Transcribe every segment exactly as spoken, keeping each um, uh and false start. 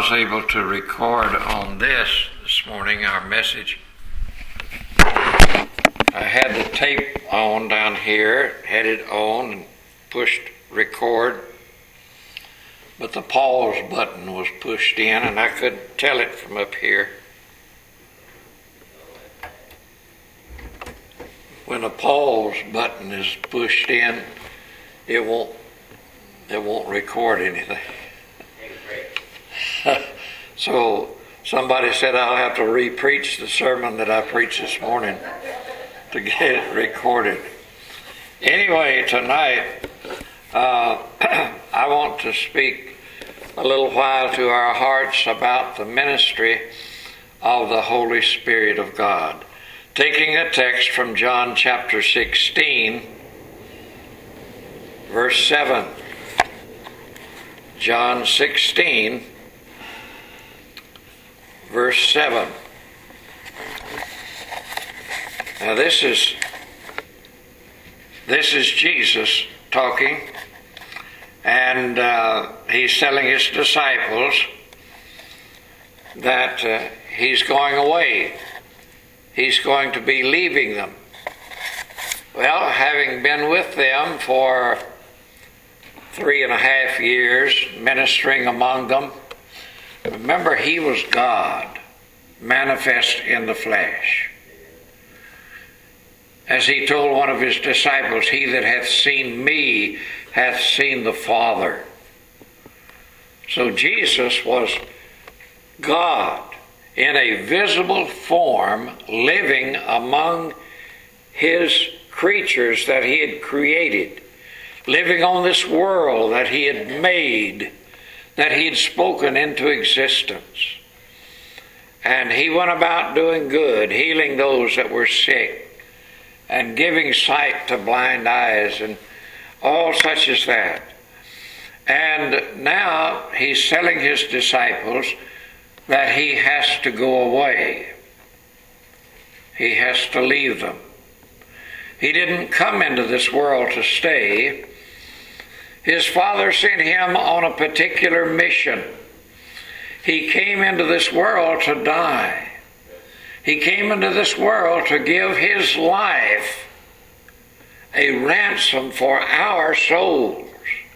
was able to record on this this morning, our message. I had the tape on down here, had it on and pushed record, but the pause button was pushed in and I couldn't tell it from up here. When the pause button is pushed in, it won't it won't record anything. So somebody said I'll have to re-preach the sermon that I preached this morning to get it recorded. Anyway, tonight uh, I want to speak a little while to our hearts about the ministry of the Holy Spirit of God. Taking a text from John chapter sixteen, verse seven. John sixteen, verse seven. Now this is this is Jesus talking, and uh, he's telling his disciples that uh, he's going away. He's going to be leaving them. Well, having been with them for three and a half years, ministering among them, remember, he was God, manifest in the flesh. As he told one of his disciples, "He that hath seen me hath seen the Father." So Jesus was God in a visible form, living among his creatures that he had created, living on this world that he had made, that he had spoken into existence. And he went about doing good, healing those that were sick, and giving sight to blind eyes, and all such as that. And now he's telling his disciples that he has to go away. He has to leave them. He didn't come into this world to stay. His Father sent him on a particular mission. He came into this world to die. He came into this world to give his life a ransom for our souls.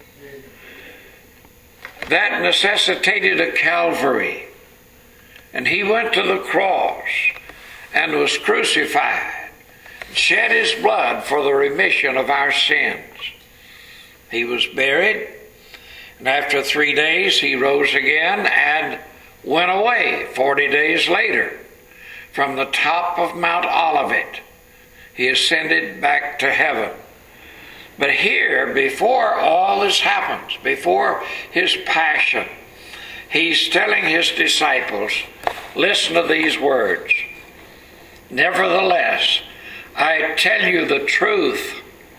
That necessitated a Calvary. And he went to the cross and was crucified, shed his blood for the remission of our sins. He was buried, and after three days he rose again and went away. Forty days later, from the top of Mount Olivet, he ascended back to heaven. But here, before all this happens, before his passion, he's telling his disciples, listen to these words. "Nevertheless, I tell you the truth.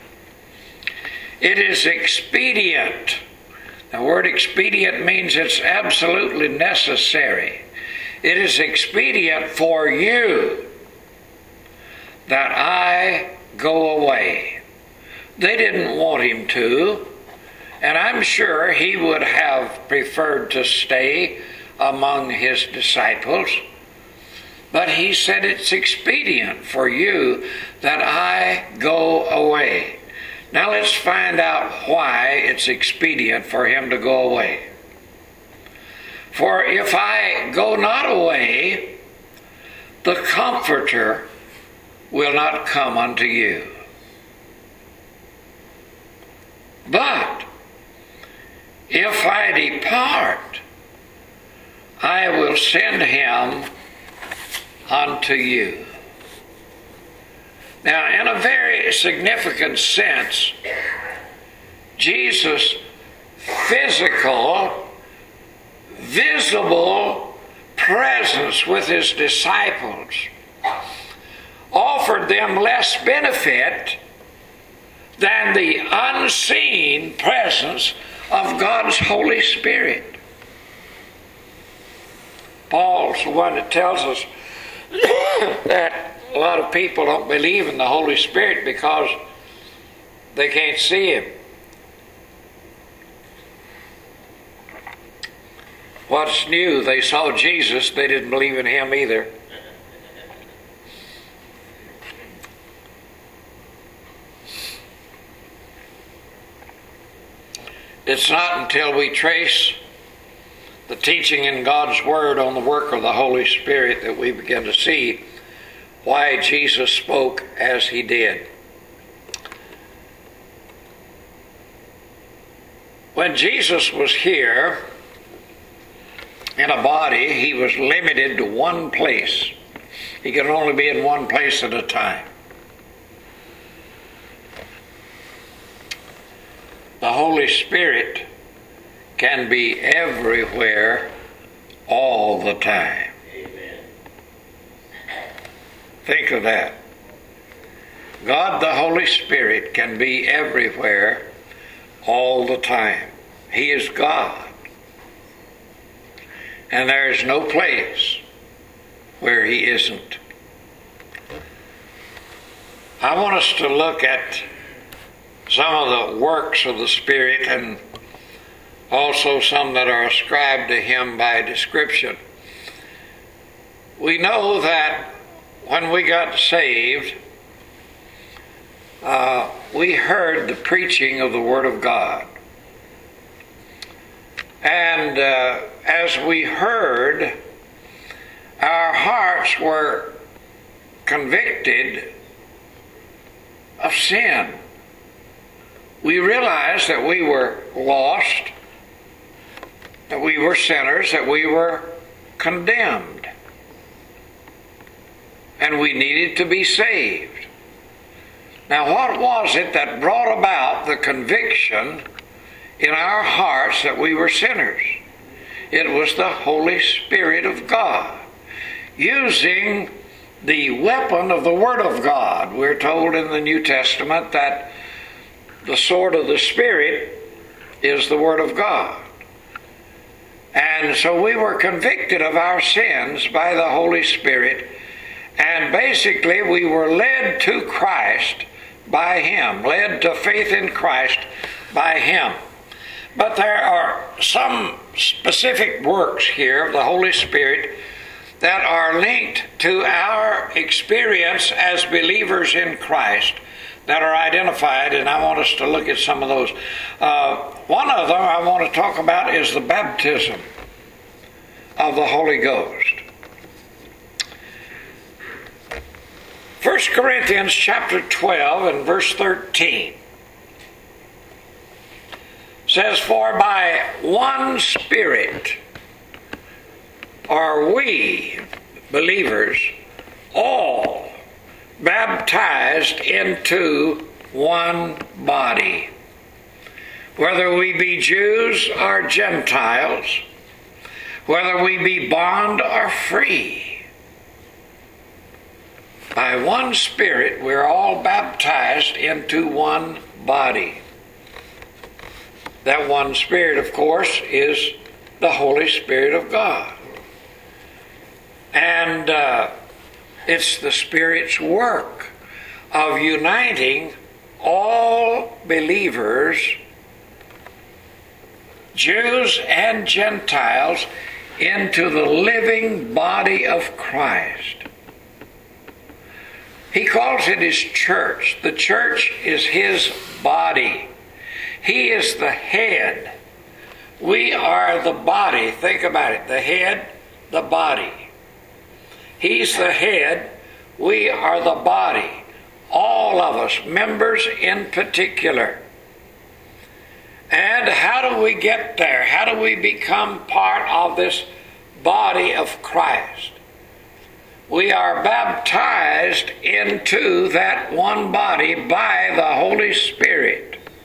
It is expedient." The word expedient means it's absolutely necessary. It is expedient for you that I go away. They didn't want him to. And I'm sure he would have preferred to stay among his disciples. But he said it's expedient for you that I go away. Now let's find out why it's expedient for him to go away. "For if I go not away, the Comforter will not come unto you. But if I depart, I will send him unto you." Now, in a very significant sense, Jesus' physical, visible presence with his disciples offered them less benefit than the unseen presence of God's Holy Spirit. Paul's the one that tells us that a lot of people don't believe in the Holy Spirit because they can't see him. What's new? They saw Jesus. They didn't believe in him either. It's not until we trace the teaching in God's Word on the work of the Holy Spirit that we begin to see why Jesus spoke as he did. When Jesus was here in a body, he was limited to one place. He could only be in one place at a time. The Holy Spirit can be everywhere all the time. Amen. Think of that. God the Holy Spirit can be everywhere all the time. He is God. And there is no place where he isn't. I want us to look at some of the works of the Spirit and also some that are ascribed to him by description. We know that when we got saved, uh, we heard the preaching of the Word of God. And uh, as we heard, our hearts were convicted of sin. We realized that we were lost, that we were sinners, that we were condemned, and we needed to be saved. Now, what was it that brought about the conviction in our hearts that we were sinners? It was the Holy Spirit of God, using the weapon of the Word of God. We're told in the New Testament that the sword of the Spirit is the Word of God. And so we were convicted of our sins by the Holy Spirit, and basically we were led to Christ by him, led to faith in Christ by him. But there are some specific works here of the Holy Spirit that are linked to our experience as believers in Christ that are identified, and I want us to look at some of those. Uh, one of them I want to talk about is the baptism of the Holy Ghost. First Corinthians chapter twelve and verse thirteen says, "For by one Spirit are we, believers, all baptized into one body, whether we be Jews or Gentiles, whether we be bond or free. By one Spirit we're all baptized into one body." That one Spirit, of course, is the Holy Spirit of God. And uh, it's the Spirit's work of uniting all believers, Jews and Gentiles, into the living body of Christ. He calls it his church. The church is his body. He is the head. We are the body. Think about it. The head, the body. He's the head. We are the body. All of us, members in particular. And how do we get there? How do we become part of this body of Christ? We are baptized into that one body by the Holy Spirit.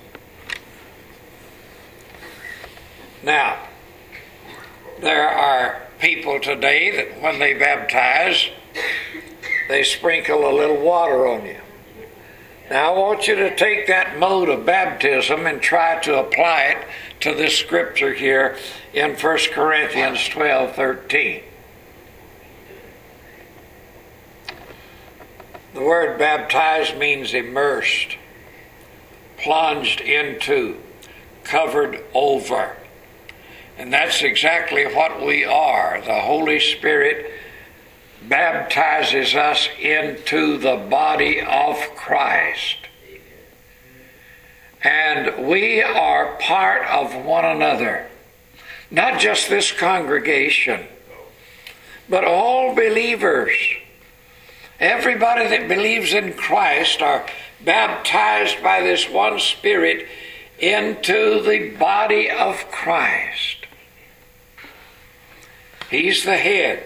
Now, there are people today that when they baptize, they sprinkle a little water on you. Now, I want you to take that mode of baptism and try to apply it to this scripture here in First Corinthians twelve thirteen. The word baptized means immersed, plunged into, covered over. And that's exactly what we are. The Holy Spirit baptizes us into the body of Christ. And we are part of one another. Not just this congregation, but all believers. Everybody that believes in Christ are baptized by this one Spirit into the body of Christ. He's the head.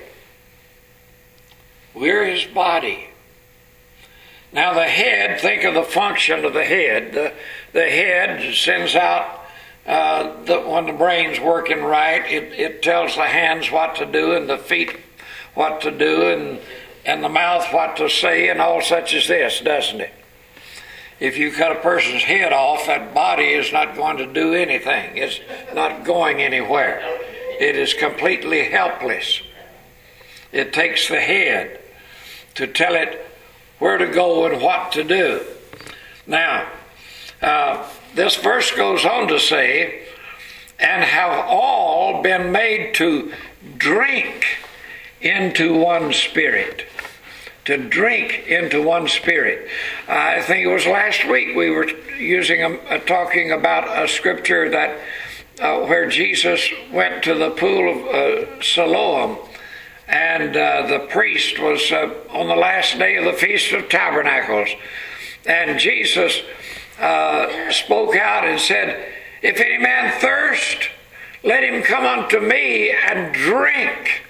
We're his body. Now the head, think of the function of the head. The, the head sends out, uh, the, when the brain's working right, it, it tells the hands what to do and the feet what to do and, and the mouth what to say and all such as this, doesn't it? If you cut a person's head off, that body is not going to do anything. It's not going anywhere. It is completely helpless. It takes the head to tell it where to go and what to do. Now, uh, this verse goes on to say, and have all been made to drink into one Spirit. To drink into one Spirit. I think it was last week we were using a, a, talking about a scripture that uh, where Jesus went to the pool of uh, Siloam, and uh, the priest was uh, on the last day of the Feast of Tabernacles, and Jesus uh, spoke out and said, "If any man thirst, let him come unto me and drink."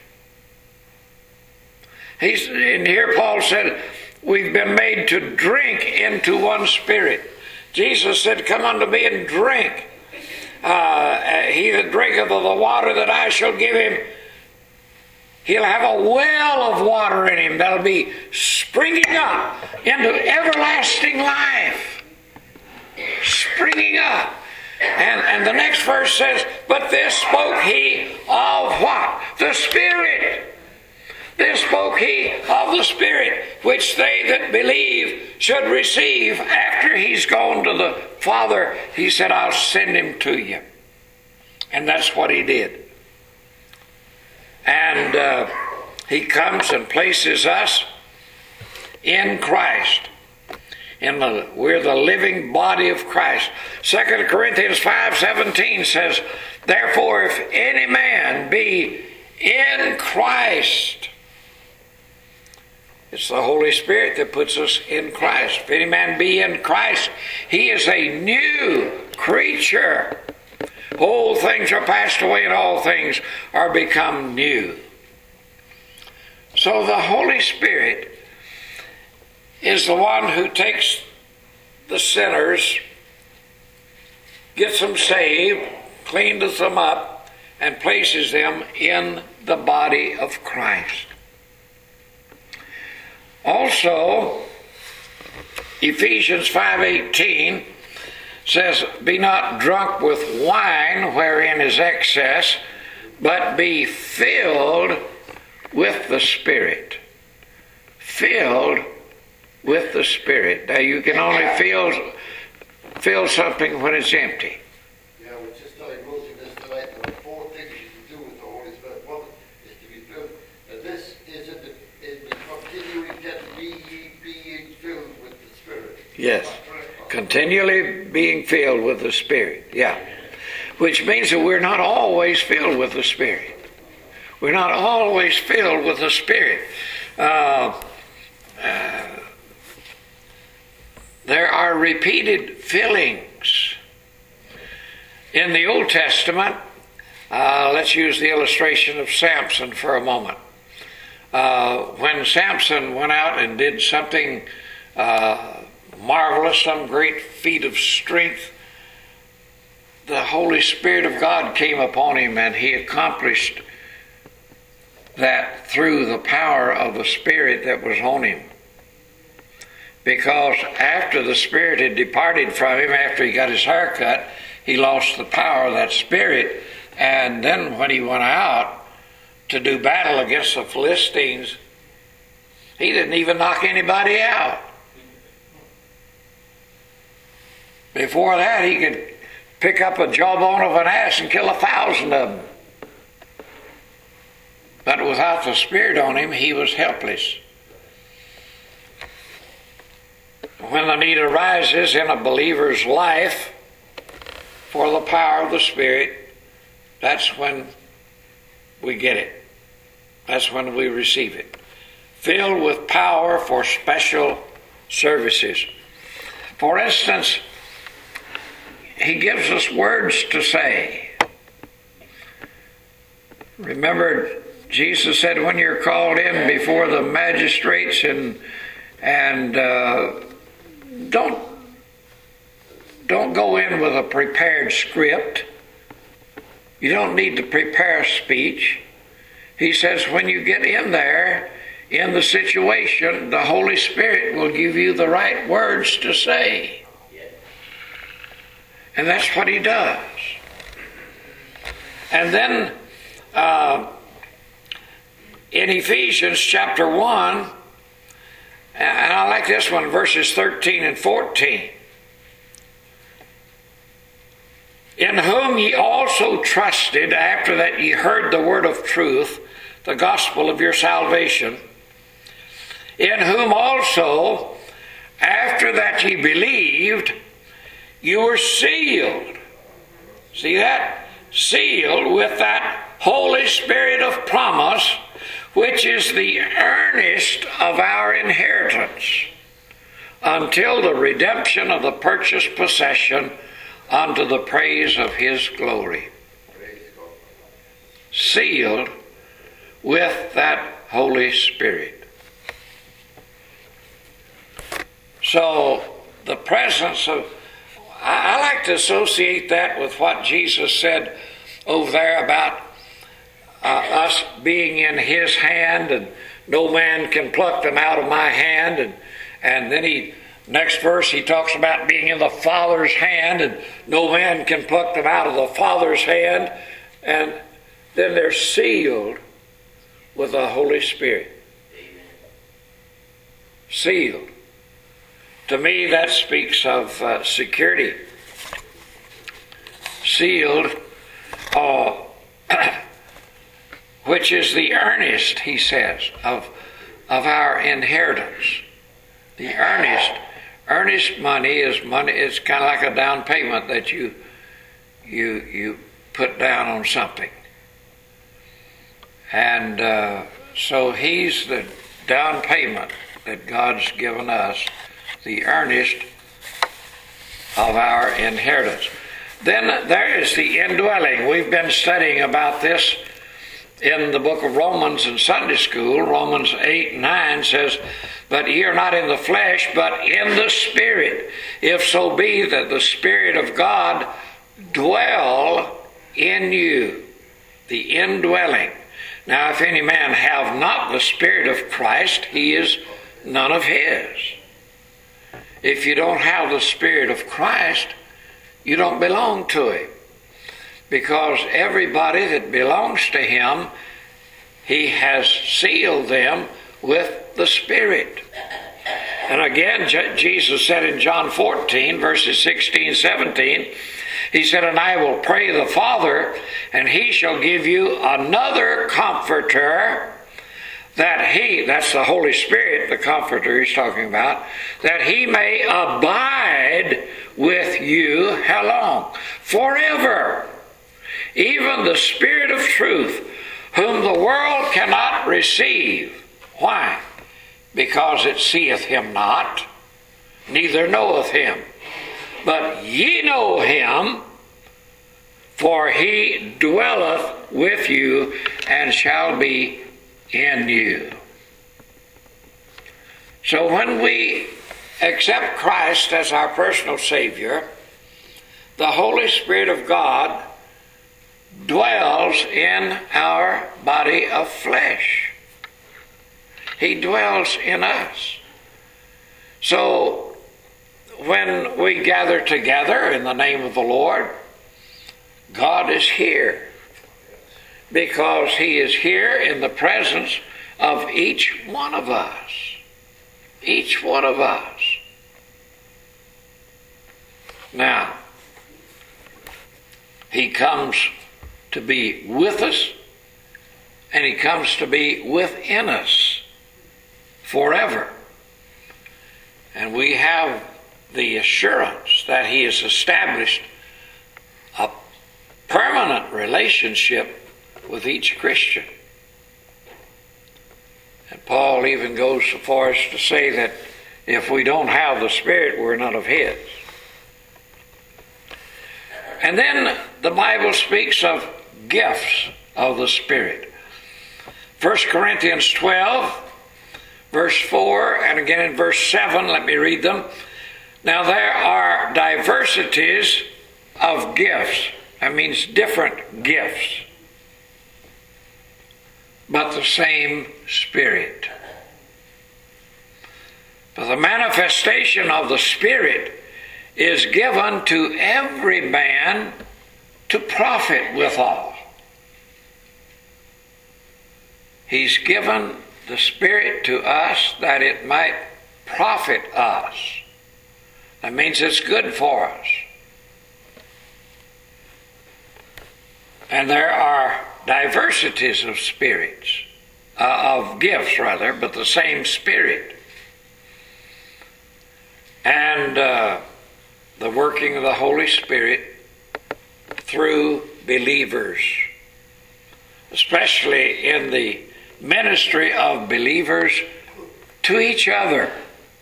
He's, and here Paul said, we've been made to drink into one Spirit. Jesus said, come unto me and drink. Uh, he that drinketh of the water that I shall give him, he'll have a well of water in him that'll be springing up into everlasting life. Springing up. And, and the next verse says, but this spoke he of what? The Spirit. This spoke he of the Spirit, which they that believe should receive after he's gone to the Father. He said, I'll send him to you. And that's what he did. And uh, he comes and places us in Christ. In the, we're the living body of Christ. Second Corinthians five seventeen says, therefore, if any man be in Christ, it's the Holy Spirit that puts us in Christ. If any man be in Christ, he is a new creature. Old things are passed away and all things are become new. So the Holy Spirit is the one who takes the sinners, gets them saved, cleans them up, and places them in the body of Christ. Also, Ephesians five eighteen says, be not drunk with wine wherein is excess, but be filled with the Spirit. Filled with the Spirit. Now you can only fill, fill something when it's empty. Yeah, we just started moving this tonight. There are four things you can do with the Holy Spirit. One is to be filled. And this is in the, in the continuing that be ye being filled with the Spirit. Yes. Continually being filled with the Spirit. Yeah. Which means that we're not always filled with the Spirit. We're not always filled with the Spirit. Uh, uh, there are repeated fillings. In the Old Testament, uh, let's use the illustration of Samson for a moment. Uh, when Samson went out and did something uh, marvelous, some great feat of strength, the Holy Spirit of God came upon him and he accomplished that through the power of the Spirit that was on him. Because after the Spirit had departed from him, after he got his hair cut, he lost the power of that Spirit. And then when he went out to do battle against the Philistines, he didn't even knock anybody out. Before that, he could pick up a jawbone of an ass and kill a thousand of them. But without the Spirit on him, he was helpless. When the need arises in a believer's life for the power of the Spirit, that's when we get it. That's when we receive it. Filled with power for special services. For instance, he gives us words to say. Remember, Jesus said, when you're called in before the magistrates, and and uh, don't don't go in with a prepared script. You don't need to prepare a speech. He says, when you get in there, in the situation, the Holy Spirit will give you the right words to say. And that's what he does. And then uh, in Ephesians chapter one, and I like this one, verses thirteen and fourteen. In whom ye also trusted, after that ye heard the word of truth, the gospel of your salvation, in whom also, after that ye believed, you were sealed. See that? Sealed with that Holy Spirit of promise, which is the earnest of our inheritance, until the redemption of the purchased possession, unto the praise of his glory. Sealed with that Holy Spirit. So the presence of, I, I like to associate that with what Jesus said over there about uh, us being in his hand, and no man can pluck them out of my hand. And, and then he, next verse, he talks about being in the Father's hand, and no man can pluck them out of the Father's hand. And then they're sealed with the Holy Spirit. Sealed. To me, that speaks of uh, security. Sealed, uh, which is the earnest, he says, of, of our inheritance. The earnest. Earnest money is money. It's kind of like a down payment that you you you put down on something. And uh, so he's the down payment that God's given us, the earnest of our inheritance. Then there is the indwelling. We've been studying about this in the book of Romans in Sunday school. Romans eight and nine says, but ye are not in the flesh, but in the Spirit, if so be that the Spirit of God dwell in you. The indwelling. Now, if any man have not the Spirit of Christ, he is none of his. If you don't have the Spirit of Christ, you don't belong to him. Because everybody that belongs to him, he has sealed them with the Spirit. And again, J- Jesus said in John fourteen, verses sixteen, seventeen, he said, and I will pray the Father, and he shall give you another comforter, that he, that's the Holy Spirit, the comforter he's talking about, that he may abide with you, how long? Forever. Even the Spirit of truth, whom the world cannot receive. Why? Because it seeth him not, neither knoweth him. But ye know him, for he dwelleth with you and shall be in you. So when we accept Christ as our personal Savior, the Holy Spirit of God dwells in our body of flesh. He dwells in us. So when we gather together in the name of the Lord, God is here, because he is here in the presence of each one of us. Each one of us. Now, he comes to be with us and he comes to be within us forever. And we have the assurance that he has established a permanent relationship with each Christian. And Paul even goes so far as to say that if we don't have the Spirit, we're none of his. And then the Bible speaks of gifts of the Spirit. First Corinthians twelve, verse four, and again in verse seven, let me read them. Now there are diversities of gifts. That means different gifts, but the same Spirit. But the manifestation of the Spirit is given to every man to profit withal. He's given the Spirit to us that it might profit us. That means it's good for us. And there are diversities of spirits, uh, of gifts rather, but the same Spirit. And uh, the working of the Holy Spirit through believers, especially in the ministry of believers to each other.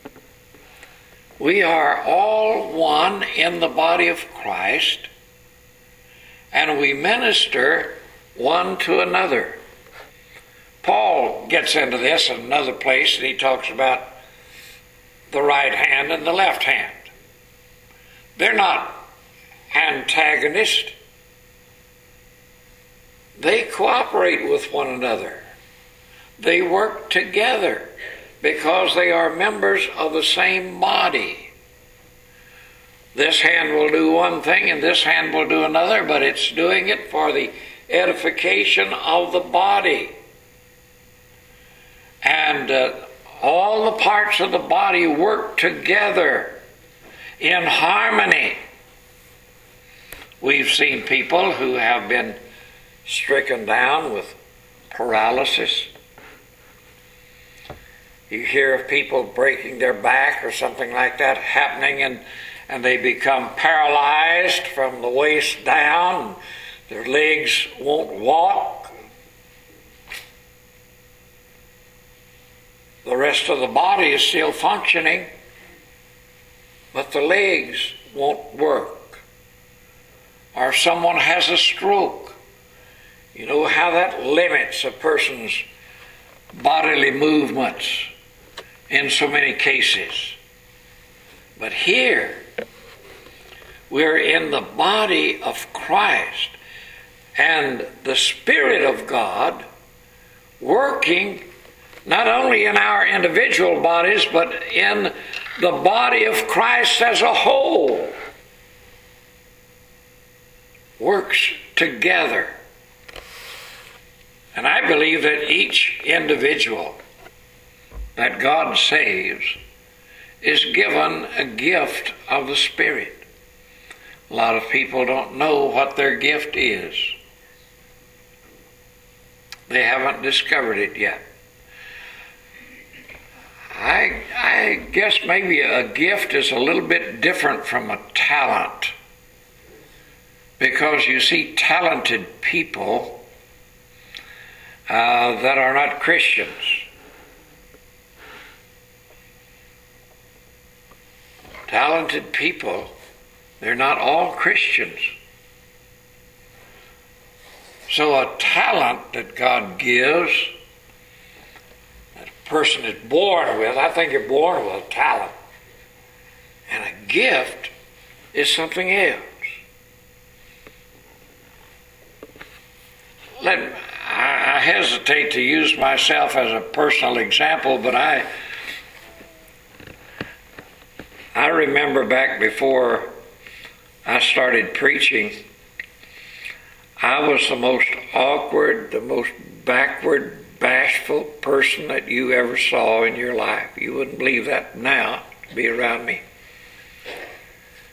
We are all one in the body of Christ, and we minister one to another. Paul gets into this in another place, and he talks about the right hand and the left hand. They're not antagonist. They cooperate with one another. They work together because they are members of the same body. This hand will do one thing and this hand will do another, but it's doing it for the edification of the body. And uh, all the parts of the body work together in harmony. We've seen people who have been stricken down with paralysis. You hear of people breaking their back or something like that happening, and, and they become paralyzed from the waist down. Their legs won't walk. The rest of the body is still functioning, but the legs won't work. Or someone has a stroke. You know how that limits a person's bodily movements in so many cases. But here, we're in the body of Christ, and the Spirit of God working not only in our individual bodies, but in the body of Christ as a whole, works together. And I believe that each individual that God saves is given a gift of the Spirit. A lot of people don't know what their gift is. They haven't discovered it yet. I, I guess maybe a gift is a little bit different from a talent. Because you see talented people uh, that are not Christians. Talented people, they're not all Christians. So a talent that God gives, that a person is born with, I think you're born with a talent. And a gift is something else. Let, I, I hesitate to use myself as a personal example, but I I remember back before I started preaching, I was the most awkward, the most backward, bashful person that you ever saw in your life. You wouldn't believe that now to be around me.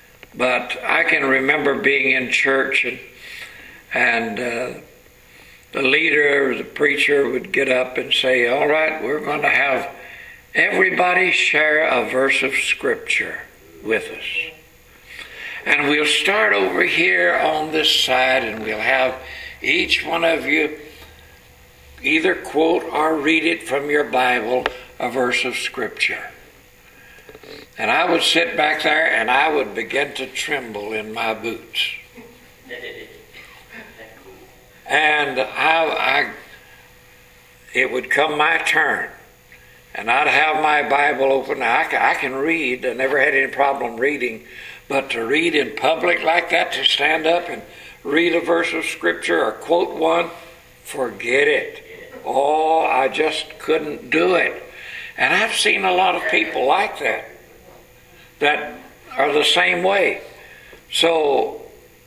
But I can remember being in church and, and uh, the leader, the preacher would get up and say, all right, we're going to have everybody share a verse of Scripture with us. And we'll start over here on this side, and we'll have each one of you either quote or read it from your Bible, a verse of Scripture. And I would sit back there and I would begin to tremble in my boots. And I, I, it would come my turn. And I'd have my Bible open. Now, I, I can read. I never had any problem reading. But to read in public like that, to stand up and read a verse of Scripture or quote one, forget it. Oh, I just couldn't do it. And I've seen a lot of people like that, that are the same way. So,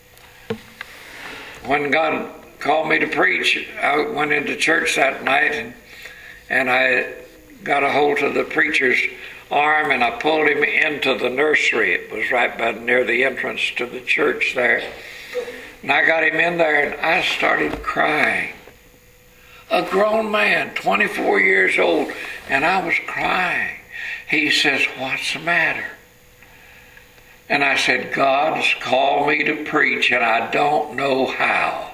when God called me to preach, I went into church that night, and, and I got a hold of the preacher's arm, and I pulled him into the nursery. It was right by near the entrance to the church there. And I got him in there, and I started crying. A grown man, twenty-four years old, and I was crying. He says, what's the matter? And I said, God's called me to preach, and I don't know how.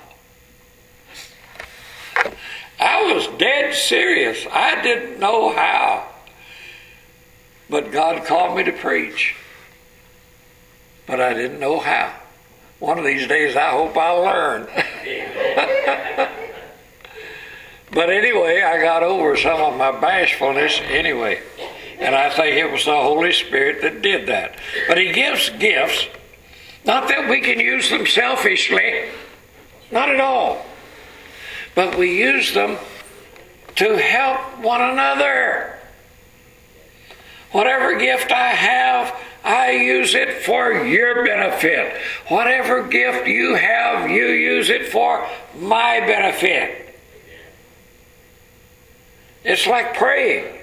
I was dead serious. I didn't know how. But God called me to preach. But I didn't know how. One of these days I hope I'll learn. But anyway, I got over some of my bashfulness anyway. And I think it was the Holy Spirit that did that. But He gives gifts, not that we can use them selfishly, not at all. But we use them to help one another. Whatever gift I have, I use it for your benefit. Whatever gift you have, you use it for my benefit. It's like praying.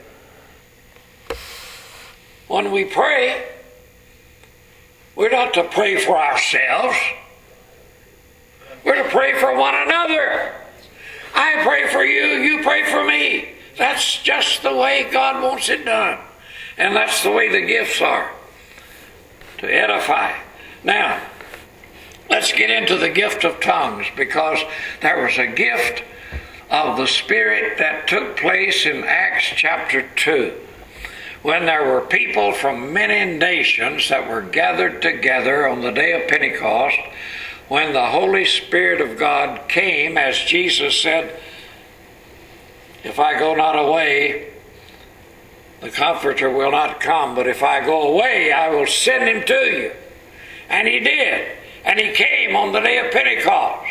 When we pray, we're not to pray for ourselves. We're to pray for one another. I pray for you, you pray for me. That's just the way God wants it done. And that's the way the gifts are, to edify. Now, let's get into the gift of tongues, because there was a gift of the Spirit that took place in Acts chapter two, when there were people from many nations that were gathered together on the day of Pentecost, when the Holy Spirit of God came, as Jesus said, if I go not away, the Comforter will not come, but if I go away, I will send Him to you. And He did. And He came on the day of Pentecost.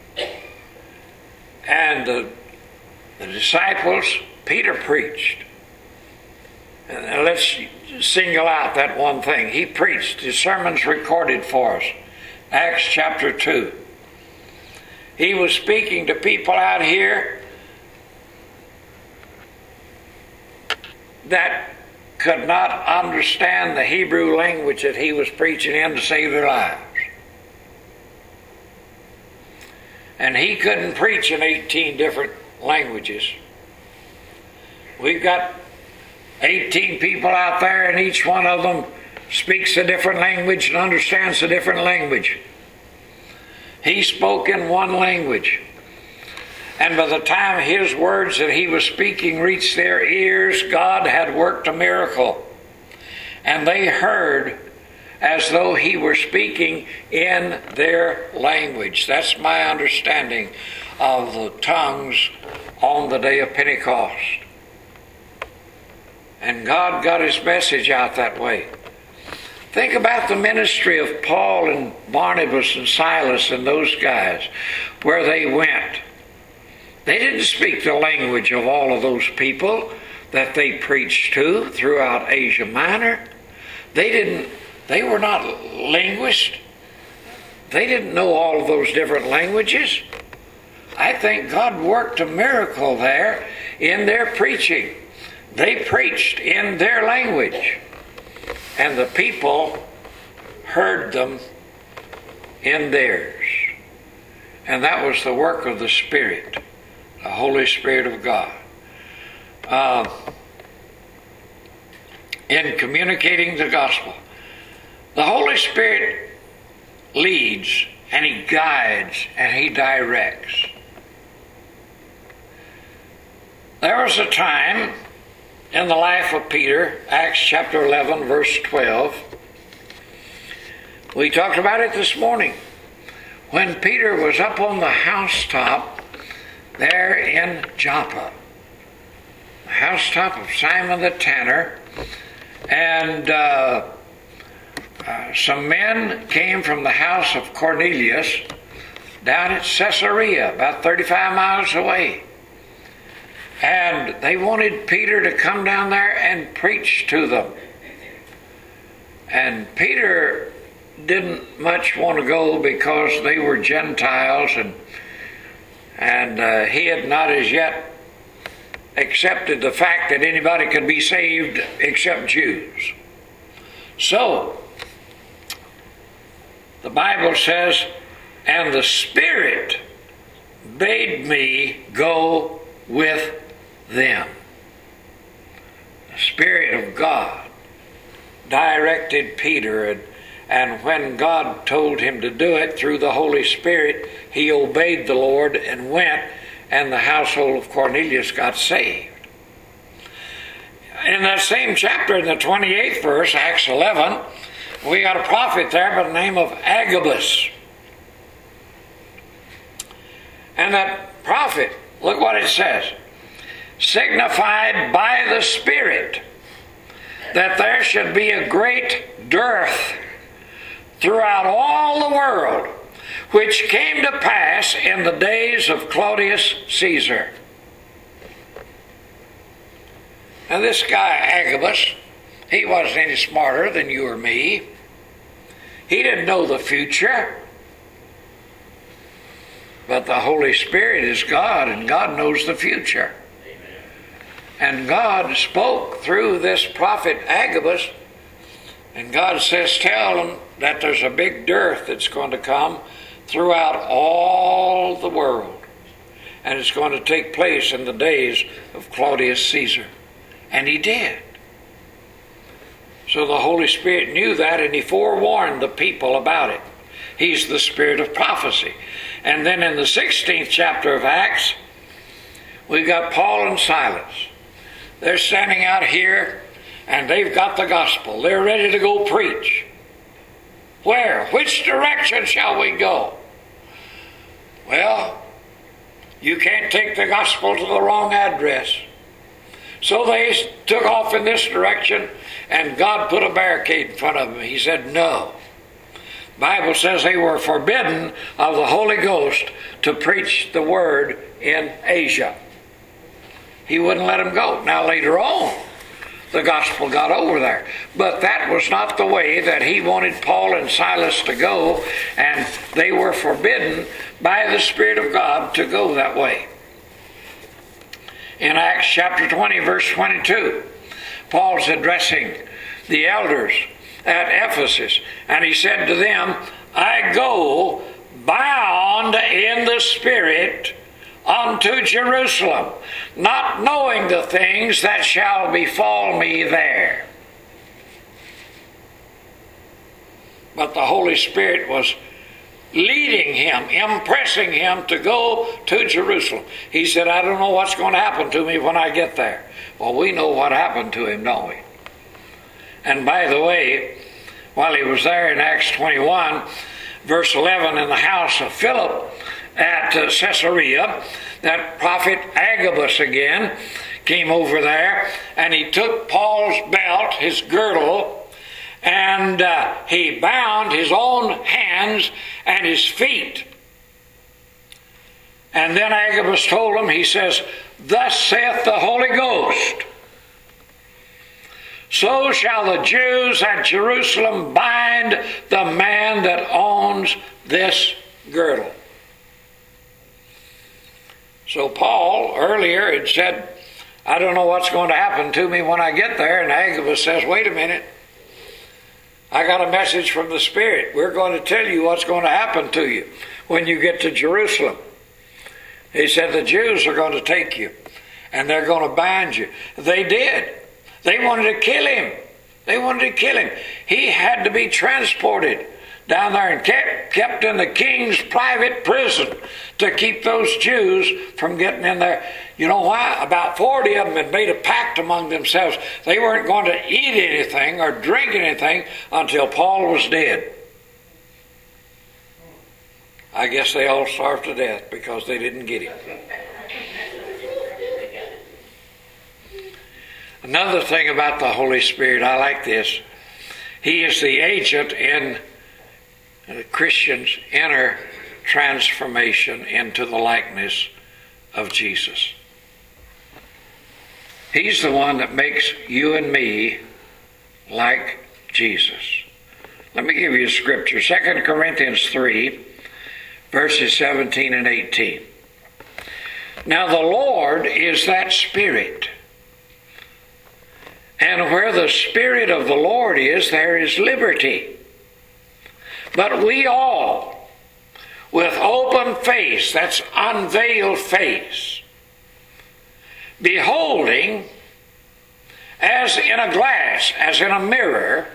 And the, the disciples, Peter preached. And let's single out that one thing. He preached. His sermon's recorded for us. Acts chapter two. He was speaking to people out here that could not understand the Hebrew language that he was preaching in to save their lives. And he couldn't preach in eighteen different languages. We've got eighteen people out there, and each one of them speaks a different language and understands a different language. He spoke in one language. And by the time his words that he was speaking reached their ears, God had worked a miracle. And they heard as though he were speaking in their language. That's my understanding of the tongues on the day of Pentecost. And God got His message out that way. Think about the ministry of Paul and Barnabas and Silas and those guys, where they went. They didn't speak the language of all of those people that they preached to throughout Asia Minor. They didn't, they were not linguists. They didn't know all of those different languages. I think God worked a miracle there in their preaching. They preached in their language, and the people heard them in theirs. And that was the work of the Spirit. The Holy Spirit of God. Uh, in communicating the gospel, the Holy Spirit leads and He guides and He directs. There was a time in the life of Peter, Acts chapter eleven, verse twelve. We talked about it this morning. When Peter was up on the housetop there in Joppa, the housetop of Simon the tanner, and uh, uh, some men came from the house of Cornelius down at Caesarea, about thirty-five miles away. And they wanted Peter to come down there and preach to them. And Peter didn't much want to go because they were Gentiles, and and uh, he had not as yet accepted the fact that anybody could be saved except Jews. So, the Bible says, and the Spirit bade me go with them. The Spirit of God directed Peter, and, and when God told him to do it through the Holy Spirit, he obeyed the Lord and went, and the household of Cornelius got saved. In that same chapter, in the twenty-eighth verse, Acts eleven, we got a prophet there by the name of Agabus. And that prophet, look what it says, signified by the Spirit that there should be a great dearth throughout all the world, which came to pass in the days of Claudius Caesar. Now this guy Agabus, he wasn't any smarter than you or me. He didn't know the future. But the Holy Spirit is God, and God knows the future. And God spoke through this prophet Agabus, and God says, tell them that there's a big dearth that's going to come throughout all the world. And it's going to take place in the days of Claudius Caesar. And he did. So the Holy Spirit knew that, and he forewarned the people about it. He's the Spirit of prophecy. And then in the sixteenth chapter of Acts, we got Paul and Silas. They're standing out here, and they've got the gospel. They're ready to go preach. Where? Which direction shall we go? Well, you can't take the gospel to the wrong address. So they took off in this direction, and God put a barricade in front of them. He said, no. The Bible says they were forbidden of the Holy Ghost to preach the word in Asia. He wouldn't let them go. Now later on, the gospel got over there. But that was not the way that he wanted Paul and Silas to go, and they were forbidden by the Spirit of God to go that way. In Acts chapter twenty, verse twenty-two, Paul's addressing the elders at Ephesus, and he said to them, I go bound in the Spirit unto Jerusalem, not knowing the things that shall befall me there. But the Holy Spirit was leading him, impressing him to go to Jerusalem. He said, I don't know what's going to happen to me when I get there. Well, we know what happened to him, don't we? And by the way, while he was there in Acts twenty-one, verse eleven, in the house of Philip at uh, Caesarea, that prophet Agabus again came over there, and he took Paul's belt, his girdle, and uh, he bound his own hands and his feet. And then Agabus told him, he says, thus saith the Holy Ghost, so shall the Jews at Jerusalem bind the man that owns this girdle. So Paul earlier had said, I don't know what's going to happen to me when I get there. And Agabus says, wait a minute. I got a message from the Spirit. We're going to tell you what's going to happen to you when you get to Jerusalem. He said, the Jews are going to take you and they're going to bind you. They did. They wanted to kill him. They wanted to kill him. He had to be transported down there and kept, kept in the king's private prison to keep those Jews from getting in there. You know why? About forty of them had made a pact among themselves. They weren't going to eat anything or drink anything until Paul was dead. I guess they all starved to death because they didn't get him. Another thing about the Holy Spirit, I like this. He is the agent in the Christian's inner transformation into the likeness of Jesus. He's the one that makes you and me like Jesus. Let me give you a scripture. Second Corinthians three, verses seventeen and eighteen. Now the Lord is that Spirit. And where the Spirit of the Lord is, there is liberty. But we all, with open face, that's unveiled face, beholding as in a glass, as in a mirror,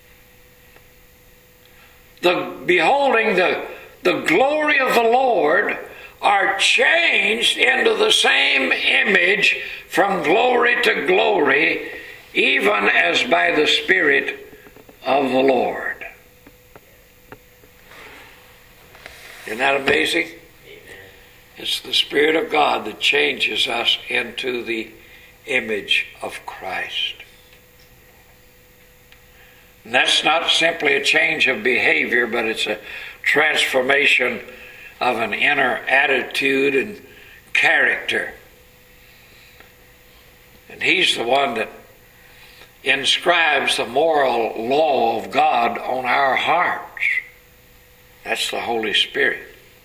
the beholding the, the glory of the Lord, are changed into the same image from glory to glory, even as by the Spirit of the Lord. Isn't that amazing? It's the Spirit of God that changes us into the image of Christ. And that's not simply a change of behavior, but it's a transformation of an inner attitude and character. And He's the one that inscribes the moral law of God on our hearts. That's the Holy Spirit.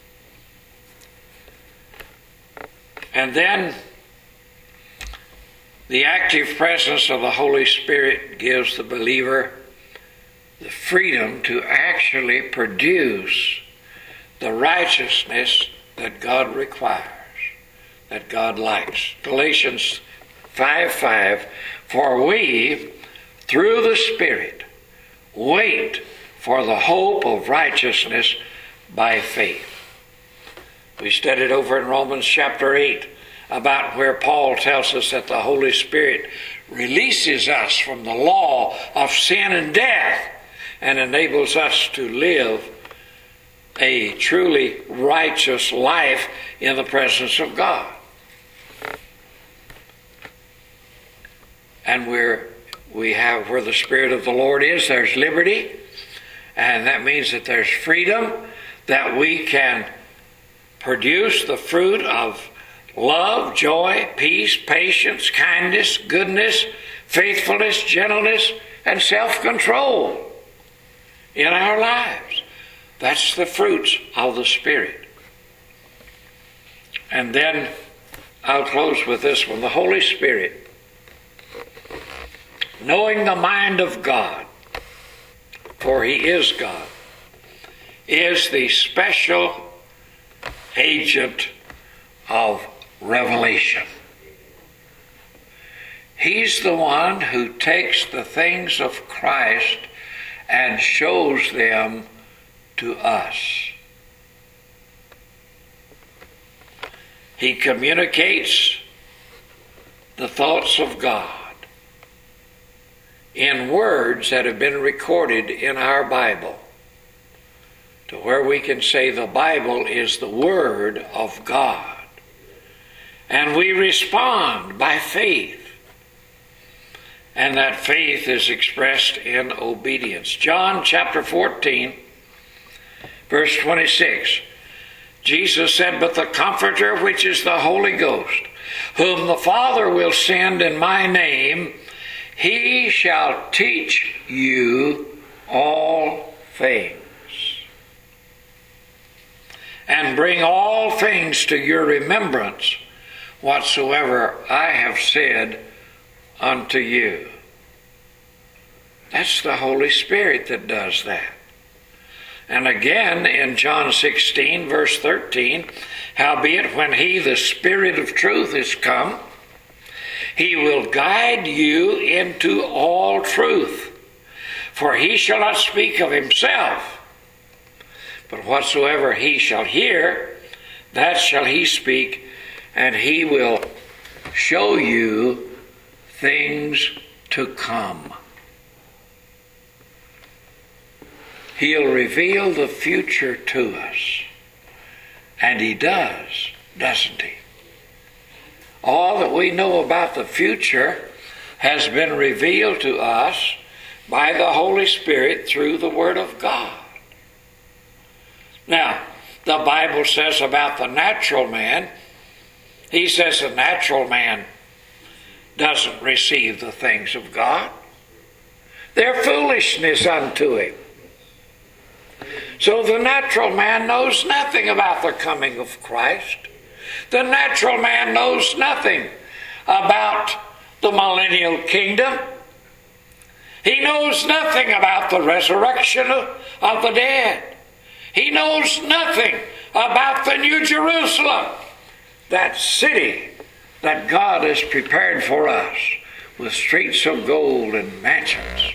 And then the active presence of the Holy Spirit gives the believer the freedom to actually produce the righteousness that God requires, that God likes. Galatians five five, for we, through the Spirit, wait for the hope of righteousness by faith. We studied over in Romans chapter eight about where Paul tells us that the Holy Spirit releases us from the law of sin and death and enables us to live a truly righteous life in the presence of God. And we're, we have, where the Spirit of the Lord is, there's liberty. And that means that there's freedom, that we can produce the fruit of love, joy, peace, patience, kindness, goodness, faithfulness, gentleness, and self-control in our lives. That's the fruits of the Spirit. And then I'll close with this one. The Holy Spirit, knowing the mind of God, for He is God, is the special agent of revelation. He's the one who takes the things of Christ and shows them to us. He communicates the thoughts of God in words that have been recorded in our Bible, to where we can say the Bible is the Word of God. And we respond by faith. And that faith is expressed in obedience. John chapter fourteen, verse twenty-six. Jesus said, but the Comforter, which is the Holy Ghost, whom the Father will send in my name, He shall teach you all things, and bring all things to your remembrance, whatsoever I have said unto you. That's the Holy Spirit that does that. And again in John sixteen, verse thirteen, howbeit when he, the Spirit of truth, is come, he will guide you into all truth. For he shall not speak of himself, but whatsoever he shall hear, that shall he speak, and he will show you things to come. He'll reveal the future to us. And he does, doesn't he? All that we know about the future has been revealed to us by the Holy Spirit through the Word of God. Now, the Bible says about the natural man, he says the natural man doesn't receive the things of God. They're foolishness unto him. So the natural man knows nothing about the coming of Christ. The natural man knows nothing about the millennial kingdom. He knows nothing about the resurrection of, of the dead. He knows nothing about the New Jerusalem, that city that God has prepared for us with streets of gold and mansions.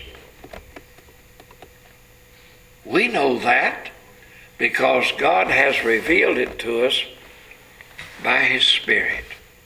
We know that because God has revealed it to us by His Spirit.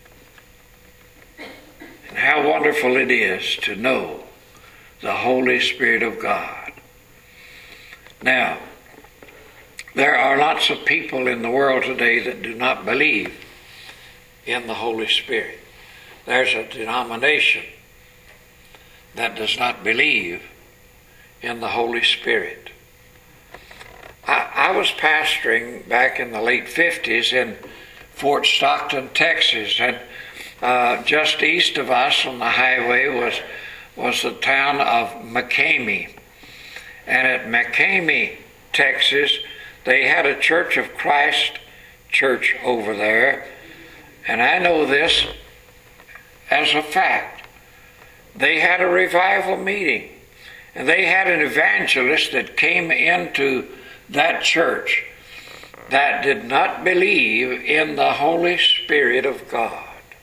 And how wonderful it is to know the Holy Spirit of God. Now, there are lots of people in the world today that do not believe in the Holy Spirit. There's a denomination that does not believe in the Holy Spirit. I, I was pastoring back in the late fifties in Fort Stockton, Texas, and uh, just east of us on the highway was, was the town of McCamey. And at McCamey, Texas, they had a Church of Christ church over there. And I know this as a fact. They had a revival meeting. And they had an evangelist that came into that church that did not believe in the Holy Spirit of God.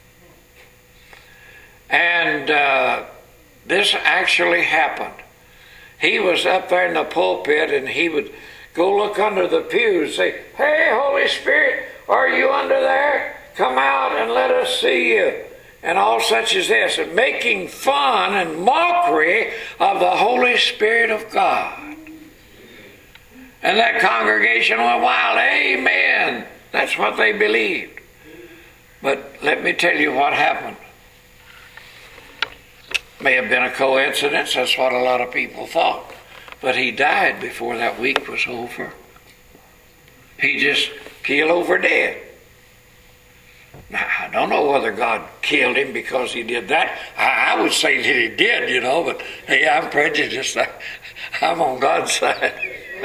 And uh, this actually happened. He was up there in the pulpit and he would go look under the pews and say, "Hey, Holy Spirit, are you under there? Come out and let us see you." And all such as this, and making fun and mockery of the Holy Spirit of God. And that congregation went wild. Amen. That's what they believed. But let me tell you what happened. May have been a coincidence. That's what a lot of people thought. But he died before that week was over. He just keeled over dead. Now, I don't know whether God killed him because he did that. I, I would say that he did, you know, but hey, I'm prejudiced. I, I'm on God's side.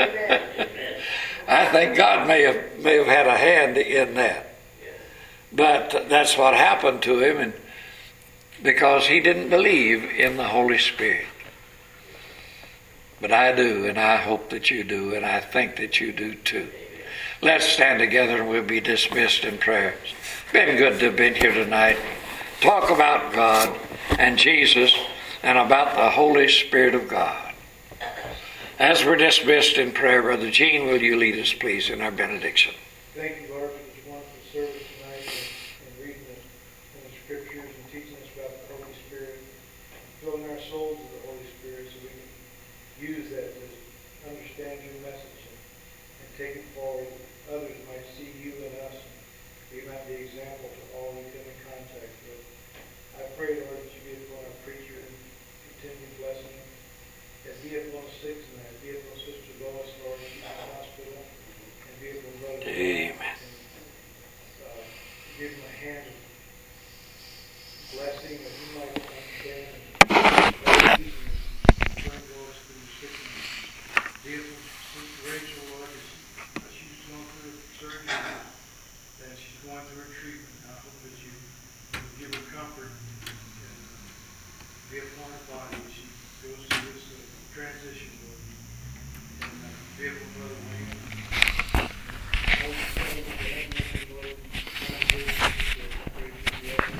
I think God may have may have had a hand in that. But that's what happened to him, and because he didn't believe in the Holy Spirit. But I do, and I hope that you do, and I think that you do too. Let's stand together and we'll be dismissed in prayer. It's been good to have been here tonight. Talk about God and Jesus and about the Holy Spirit of God. As we're dismissed in prayer, Brother Gene, will you lead us, please, in our benediction? Thank you, Lord, for this wonderful service tonight and, and reading the, from the Scriptures and teaching us about the Holy Spirit, filling our souls with the Holy Spirit so we can use that to understand your message and, and take it forward. Others might see you and us, and we might be example to all we come in contact with. I pray, Lord, that you be upon our preacher and continue blessing him. As he is one of six tonight, be upon Sister Lois, Lord, she's in the hospital, and be upon Brother Amen. And, uh, give him a hand of blessing that he might understand and easy and turn Lois through the sickness. Be upon Sister Rachel, Lord, as she's going through surgery, that she's going through her treatment. I hope that you will give her comfort and be upon her body as she goes through this uh, transition, Lord. And uh, be upon Brother